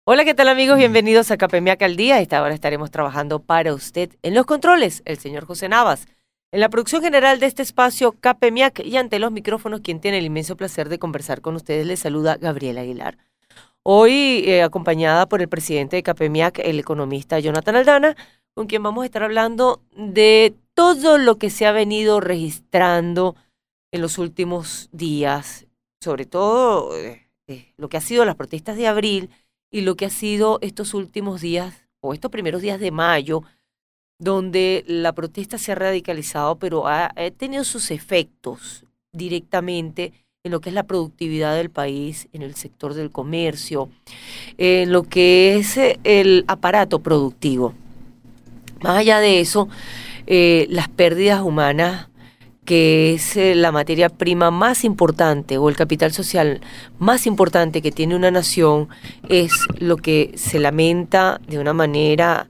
Hola, ¿qué tal amigos? Bienvenidos a CAPEMIAC al Día. A esta hora estaremos trabajando para usted en los controles, el señor José Navas. En la producción general de este espacio, CAPEMIAC, y ante los micrófonos, quien tiene el inmenso placer de conversar con ustedes, les saluda Gabriela Aguilar. Hoy acompañada por el presidente de CAPEMIAC, el economista Jonathan Aldana, con quien vamos a estar hablando de todo lo que se ha venido registrando en los últimos días, sobre todo lo que ha sido las protestas de abril y lo que ha sido estos últimos días o estos primeros días de mayo, donde la protesta se ha radicalizado, pero ha tenido sus efectos directamente en lo que es la productividad del país, en el sector del comercio, en lo que es el aparato productivo. Más allá de eso, las pérdidas humanas, que es la materia prima más importante o el capital social más importante que tiene una nación, es lo que se lamenta de una manera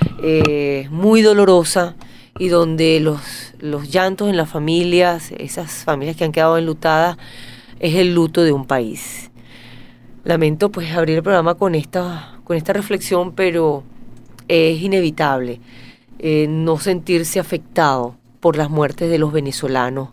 muy dolorosa y donde los llantos en las familias, esas familias que han quedado enlutadas, es el luto de un país. Lamento pues abrir el programa con esta reflexión, pero es inevitable no sentirse afectado por las muertes de los venezolanos,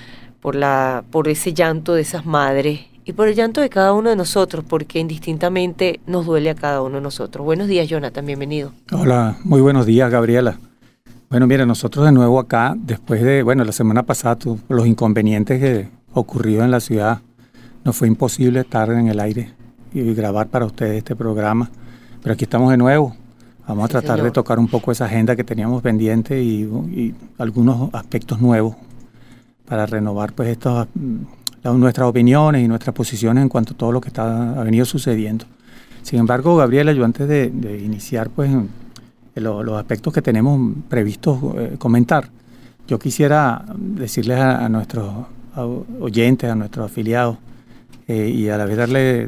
por ese llanto de esas madres y por el llanto de cada uno de nosotros, porque indistintamente nos duele a cada uno de nosotros. Buenos días, Jonathan, bienvenido. Hola, muy buenos días, Gabriela. Bueno, mira, nosotros de nuevo acá, después de, la semana pasada, los inconvenientes que ocurrieron en la ciudad, nos fue imposible estar en el aire y grabar para ustedes este programa, pero aquí estamos de nuevo. Vamos a tratar de tocar un poco esa agenda que teníamos pendiente y algunos aspectos nuevos para renovar pues nuestras opiniones y nuestras posiciones en cuanto a todo lo que ha venido sucediendo. Sin embargo, Gabriela, yo antes de iniciar pues los aspectos que tenemos previstos comentar, yo quisiera decirles a nuestros oyentes, a nuestros afiliados, y a la vez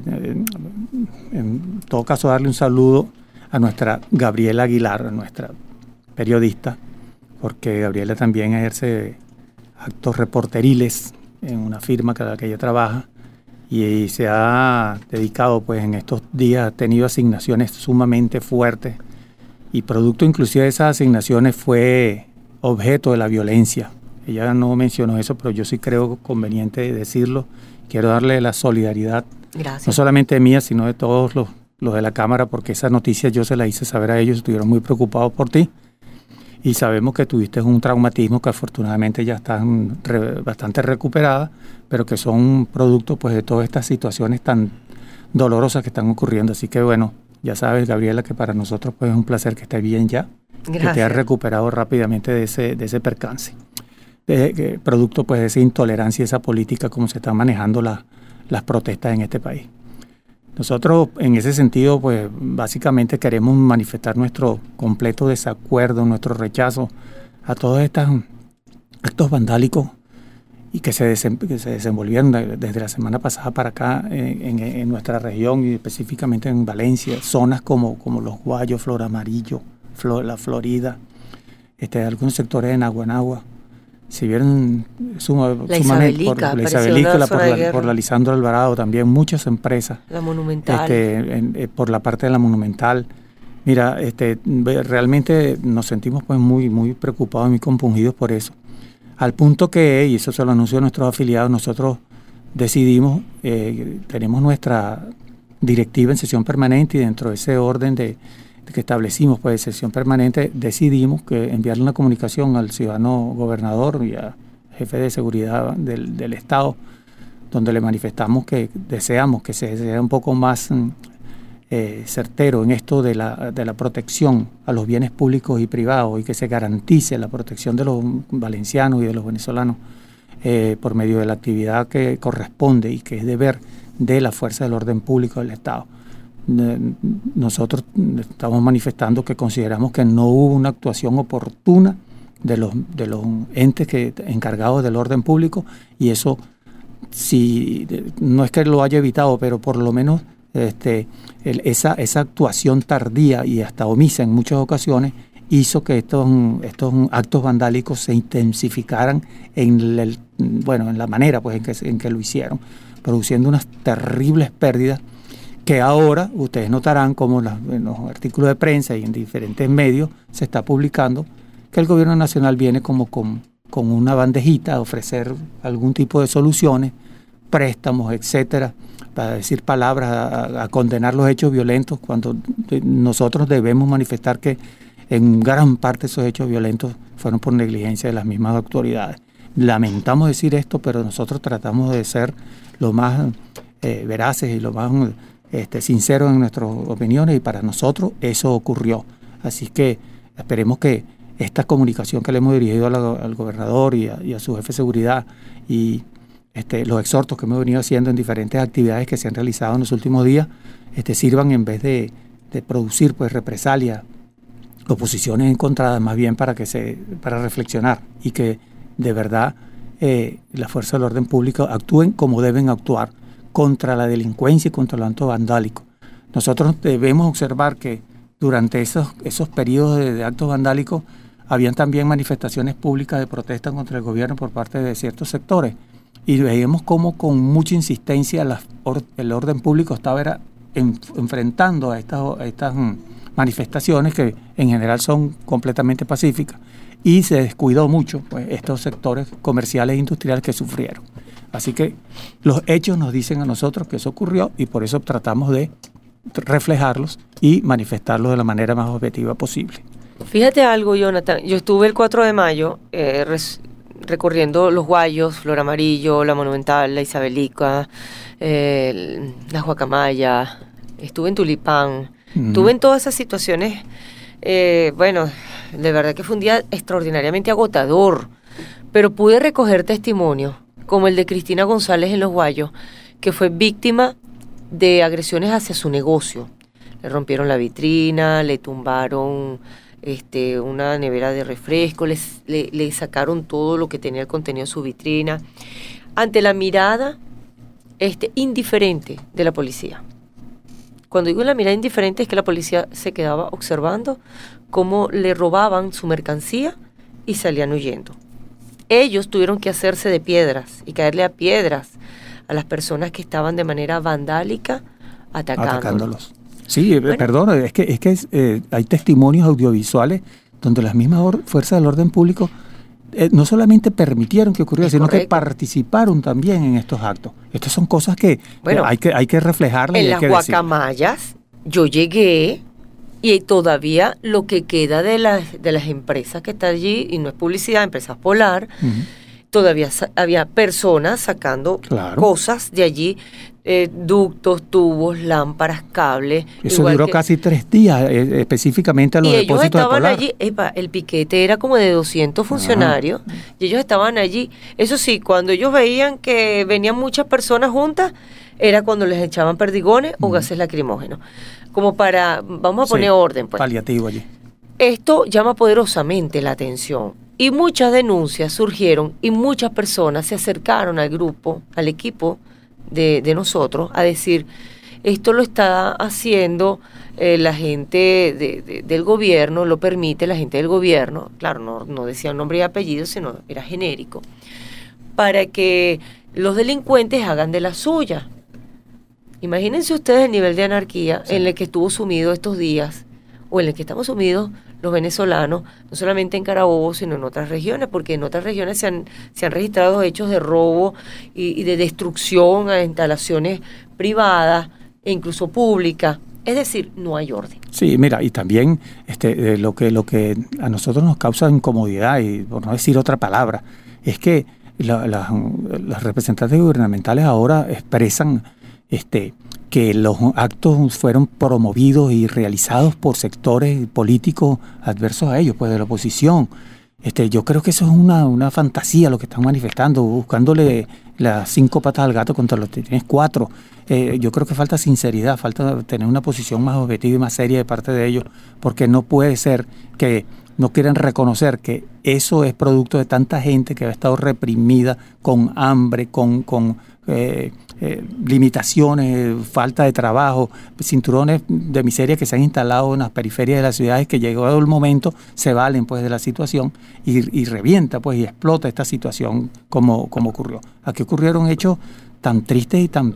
en todo caso darle un saludo a nuestra Gabriela Aguilar, a nuestra periodista, porque Gabriela también ejerce actos reporteriles en una firma con la que ella trabaja y se ha dedicado, pues en estos días ha tenido asignaciones sumamente fuertes y producto inclusive de esas asignaciones fue objeto de la violencia. Ella no mencionó eso, pero yo sí creo conveniente decirlo. Quiero darle la solidaridad, Gracias. No solamente mía, sino de todos los de la Cámara, porque esa noticia yo se la hice saber a ellos, estuvieron muy preocupados por ti y sabemos que tuviste un traumatismo que afortunadamente ya están bastante recuperada, pero que son producto pues de todas estas situaciones tan dolorosas que están ocurriendo. Así que bueno, ya sabes, Gabriela, que para nosotros pues es un placer que estés bien ya. Gracias. Que te has recuperado rápidamente de ese percance. Producto pues de esa intolerancia y esa política como se están manejando las protestas en este país. Nosotros en ese sentido pues básicamente queremos manifestar nuestro completo desacuerdo, nuestro rechazo a todos estos actos vandálicos y que se desenvolvieron desde la semana pasada para acá en nuestra región y específicamente en Valencia, zonas como Los Guayos, Flor Amarillo, la Florida, algunos sectores de Naguanagua. Si vieron sumamente por la Isabelica, por la Lisandro Alvarado, también muchas empresas. La Monumental. Por la parte de la Monumental. Mira, realmente nos sentimos pues muy, muy preocupados, muy compungidos por eso. Al punto que, y eso se lo anunció a nuestros afiliados, nosotros decidimos, tenemos nuestra directiva en sesión permanente y dentro de ese orden que establecimos pues sesión permanente, decidimos que enviarle una comunicación al ciudadano gobernador y al jefe de seguridad del Estado, donde le manifestamos que deseamos que se sea un poco más certero en esto de la protección a los bienes públicos y privados y que se garantice la protección de los valencianos y de los venezolanos por medio de la actividad que corresponde y que es deber de la fuerza del orden público del Estado. Nosotros estamos manifestando que consideramos que no hubo una actuación oportuna de los entes encargados del orden público y eso si no es que lo haya evitado, pero por lo menos esa actuación tardía y hasta omisa en muchas ocasiones hizo que estos actos vandálicos se intensificaran en la manera pues en que lo hicieron, produciendo unas terribles pérdidas que ahora ustedes notarán como en los artículos de prensa y en diferentes medios se está publicando que el gobierno nacional viene como con una bandejita a ofrecer algún tipo de soluciones, préstamos, etcétera, para decir palabras, a condenar los hechos violentos, cuando nosotros debemos manifestar que en gran parte esos hechos violentos fueron por negligencia de las mismas autoridades. Lamentamos decir esto, pero nosotros tratamos de ser lo más veraces y lo más sinceros en nuestras opiniones, y para nosotros eso ocurrió. Así que esperemos que esta comunicación que le hemos dirigido al gobernador y a su jefe de seguridad y los exhortos que hemos venido haciendo en diferentes actividades que se han realizado en los últimos días sirvan, en vez de producir pues represalias o posiciones encontradas, más bien para reflexionar y que de verdad las fuerzas del orden público actúen como deben actuar contra la delincuencia y contra el acto vandálico. Nosotros debemos observar que durante esos periodos de actos vandálicos habían también manifestaciones públicas de protesta contra el gobierno por parte de ciertos sectores, y veíamos cómo con mucha insistencia el orden público estaba enfrentando a estas manifestaciones, que en general son completamente pacíficas, y se descuidó mucho pues estos sectores comerciales e industriales que sufrieron. Así que los hechos nos dicen a nosotros que eso ocurrió, y por eso tratamos de reflejarlos y manifestarlos de la manera más objetiva posible. Fíjate algo, Jonathan. Yo estuve el 4 de mayo recorriendo Los Guayos, Flor Amarillo, La Monumental, La Isabelica, La Guacamaya. Estuve en Tulipán. Estuve en todas esas situaciones. Bueno, de verdad que fue un día extraordinariamente agotador, pero pude recoger testimonios como el de Cristina González en Los Guayos, que fue víctima de agresiones hacia su negocio. Le rompieron la vitrina, le tumbaron una nevera de refresco, le sacaron todo lo que tenía el contenido de su vitrina, ante la mirada indiferente de la policía. Cuando digo la mirada indiferente, es que la policía se quedaba observando cómo le robaban su mercancía y salían huyendo. Ellos tuvieron que hacerse de piedras y caerle a piedras a las personas que estaban de manera vandálica atacándolos. Sí, bueno, perdón, es que hay testimonios audiovisuales donde las mismas fuerzas del orden público no solamente permitieron que ocurriera, sino que participaron también en estos actos. Estas son cosas que hay que reflejarlas. En las Guacamayas yo llegué, y todavía lo que queda de las empresas que están allí, y no es publicidad, empresas Polar, todavía había personas sacando cosas de allí, ductos, tubos, lámparas, cables. Eso duró casi 3 días, específicamente a los depósitos de Polar. Y ellos estaban allí, el piquete era como de 200 funcionarios, y ellos estaban allí. Eso sí, cuando ellos veían que venían muchas personas juntas, era cuando les echaban perdigones o gases lacrimógenos. Como vamos a poner orden, pues. Paliativo allí. Esto llama poderosamente la atención, y muchas denuncias surgieron, y muchas personas se acercaron al grupo, al equipo de nosotros, a decir: esto lo está haciendo la gente del gobierno, lo permite la gente del gobierno, claro, no decía nombre y apellido, sino era genérico, para que los delincuentes hagan de la suya. Imagínense ustedes el nivel de anarquía en el que estuvo sumido estos días, o en el que estamos sumidos los venezolanos, no solamente en Carabobo, sino en otras regiones, porque en otras regiones se han registrado hechos de robo y de destrucción a instalaciones privadas e incluso públicas. Es decir, no hay orden. Sí, mira, y también lo que a nosotros nos causa incomodidad, y por no decir otra palabra, es que los representantes gubernamentales ahora expresan que los actos fueron promovidos y realizados por sectores políticos adversos a ellos, pues de la oposición. Yo creo que eso es una fantasía lo que están manifestando, buscándole las 5 patas al gato contra los que tienes 4. Yo creo que falta sinceridad, falta tener una posición más objetiva y más seria de parte de ellos, porque no puede ser que no quieran reconocer que eso es producto de tanta gente que ha estado reprimida, con hambre, con limitaciones, falta de trabajo, cinturones de miseria que se han instalado en las periferias de las ciudades, que llegado el momento se valen pues de la situación y revienta pues y explota esta situación como ocurrió. Aquí ocurrieron hechos tan tristes y tan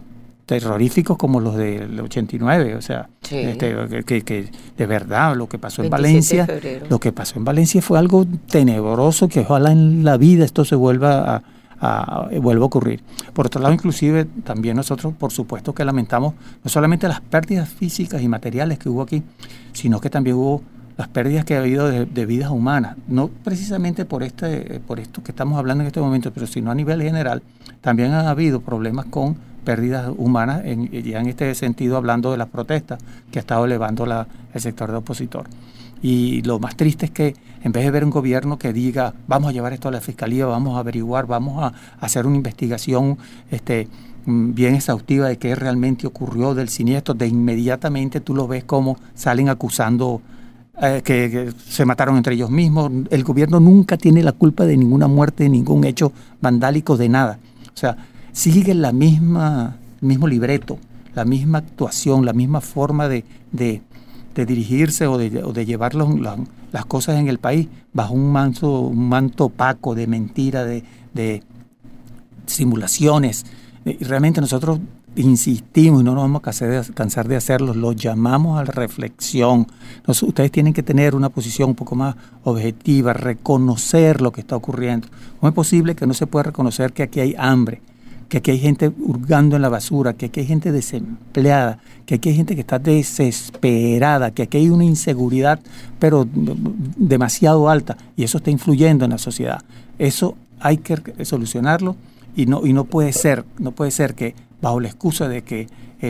terroríficos como los del 89, o sea, Sí. que de verdad lo que pasó en 27 de Valencia, febrero. lo que pasó en Valencia fue algo tenebroso que ojalá en la vida esto se vuelva a ocurrir. Por otro lado, inclusive también nosotros, por supuesto que lamentamos no solamente las pérdidas físicas y materiales que hubo aquí, sino que también hubo las pérdidas que ha habido de vidas humanas, no precisamente por esto que estamos hablando en este momento, pero sino a nivel general, también ha habido problemas con pérdidas humanas, ya en este sentido hablando de las protestas que ha estado elevando el sector de opositor. Y lo más triste es que en vez de ver un gobierno que diga vamos a llevar esto a la fiscalía, vamos a averiguar, vamos a hacer una investigación bien exhaustiva de qué realmente ocurrió del siniestro, de inmediatamente tú lo ves como salen acusando que se mataron entre ellos mismos. El gobierno nunca tiene la culpa de ninguna muerte, de ningún hecho vandálico, de nada. O sea, sigue el mismo libreto, la misma actuación, la misma forma de dirigirse o de llevar las cosas en el país bajo un manto opaco de mentira, de simulaciones. Y realmente nosotros insistimos y no nos vamos a cansar de hacerlo, los llamamos a la reflexión. Ustedes tienen que tener una posición un poco más objetiva, reconocer lo que está ocurriendo. ¿Cómo es posible que no se pueda reconocer que aquí hay hambre, que aquí hay gente hurgando en la basura, que aquí hay gente desempleada, que aquí hay gente que está desesperada, que aquí hay una inseguridad pero demasiado alta y eso está influyendo en la sociedad? Eso hay que solucionarlo y no puede ser que bajo la excusa de que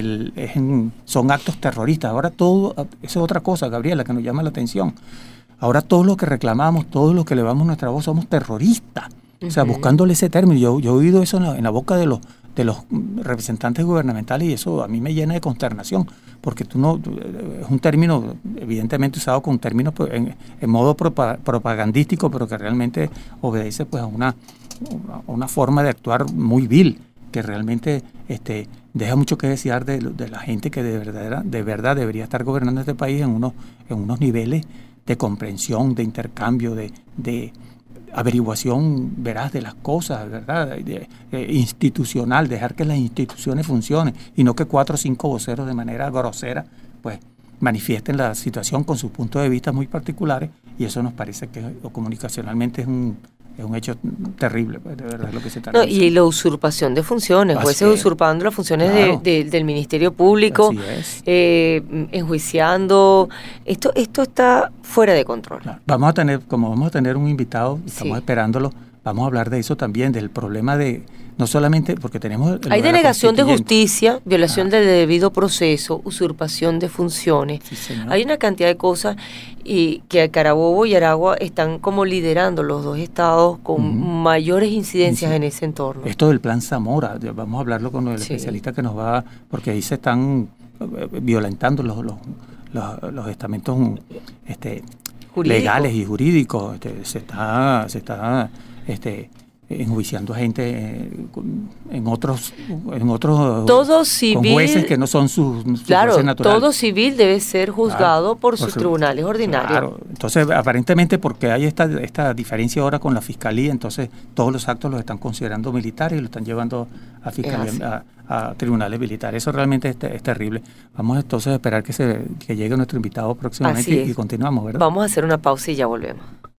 son actos terroristas. Ahora todo, esa es otra cosa, Gabriela, que nos llama la atención. Ahora todos los que reclamamos, todos los que elevamos nuestra voz somos terroristas. O sea, buscándole ese término. Yo he oído eso en la boca de los representantes gubernamentales y eso a mí me llena de consternación, porque es un término evidentemente usado con términos en modo propagandístico, pero que realmente obedece pues a una forma de actuar muy vil, que realmente deja mucho que desear de la gente que de verdad debería estar gobernando este país en unos niveles de comprensión, de intercambio, de averiguación veraz de las cosas, ¿verdad? Institucional, dejar que las instituciones funcionen y no que 4 o 5 voceros de manera grosera pues manifiesten la situación con sus puntos de vista muy particulares, y eso nos parece que comunicacionalmente es un hecho terrible, pues, de verdad es lo que se está realizando. Y la usurpación de funciones, jueces usurpando las funciones claro, del Ministerio Público, enjuiciando. Esto está fuera de control. Claro. Vamos a tener un invitado, estamos esperándolo, vamos a hablar de eso también, del problema de, no solamente porque tenemos... Hay denegación de justicia, violación del debido proceso, usurpación de funciones. Sí, hay una cantidad de cosas y que Carabobo y Aragua están como liderando los dos estados con mayores incidencias en ese entorno. Esto del plan Zamora, vamos a hablarlo con el especialista que nos va, porque ahí se están violentando los estamentos legales y jurídicos. Se está enjuiciando a gente en otros todo civil, con jueces que no son sus claro, naturales. Todo civil debe ser juzgado por sus tribunales ordinarios. Claro. Entonces, aparentemente, porque hay esta diferencia ahora con la fiscalía, entonces todos los actos los están considerando militares y los están llevando a fiscalía, a tribunales militares. Eso realmente es terrible. Vamos entonces a esperar que llegue nuestro invitado próximamente y continuamos, ¿verdad? Vamos a hacer una pausa y ya volvemos.